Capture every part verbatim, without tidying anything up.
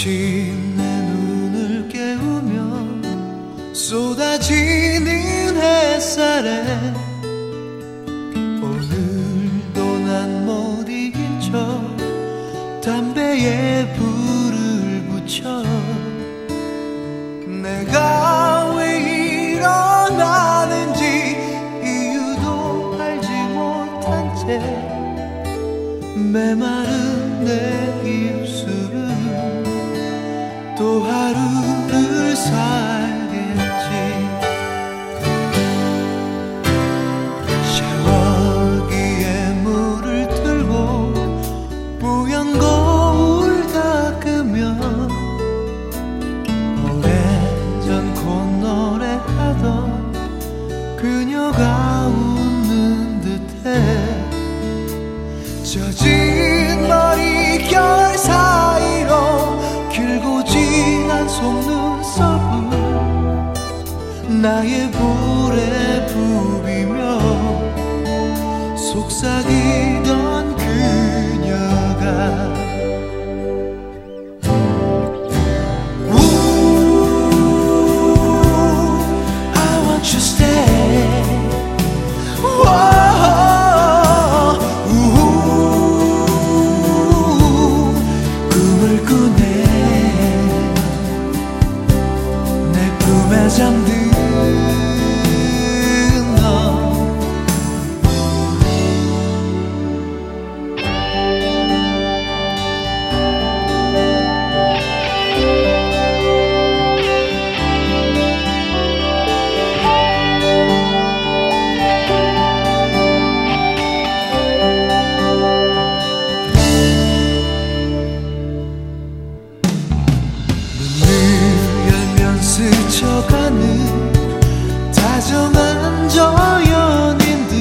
거친 내 눈을 깨우며 쏟아지는 햇살에 오늘도 난 못 이긴 척 담배에 불을 붙여 내가 왜 일어나는지 이유도 알지 못한 채 메마른 내 입술은 또 하루를 살겠지. 샤워기에 물을 틀고 뿌연 거울 닦으며 오래전 콧노래하던 그녀가 웃는 듯해. 젖은 머릿결 사이로 길고 진한 속눈썹을 나의 볼에 부비며 속삭이던 그녀가 잠든 너 스쳐가는 다정한 저 연인들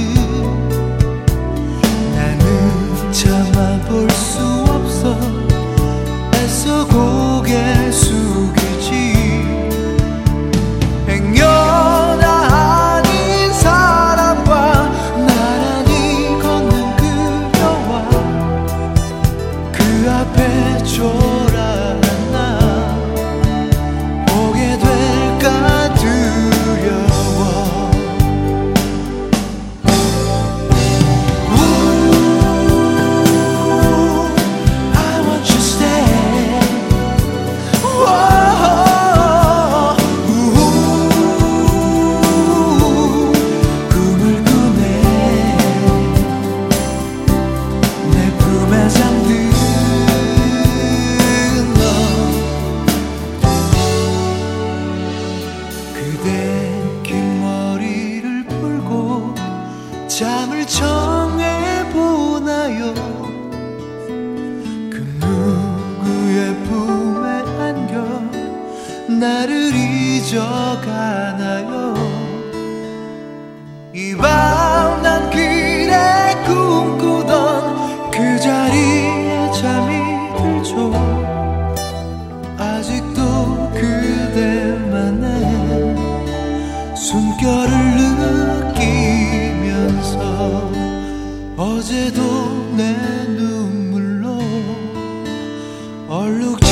나는 참아볼 수 없어 애써 고개 숙이지. 행여나 아닌 사람과 나란히 걷는 그녀와 그 앞에 초라한 잠을 청해보나요? 그 누구의 품에 안겨 나를 잊어가나요? 이 밤 난 그래 꿈꾸던 그 자리에 잠이 들죠. 아직도 그대만의 숨결을 느끼면서 어제도 내 눈물로 얼룩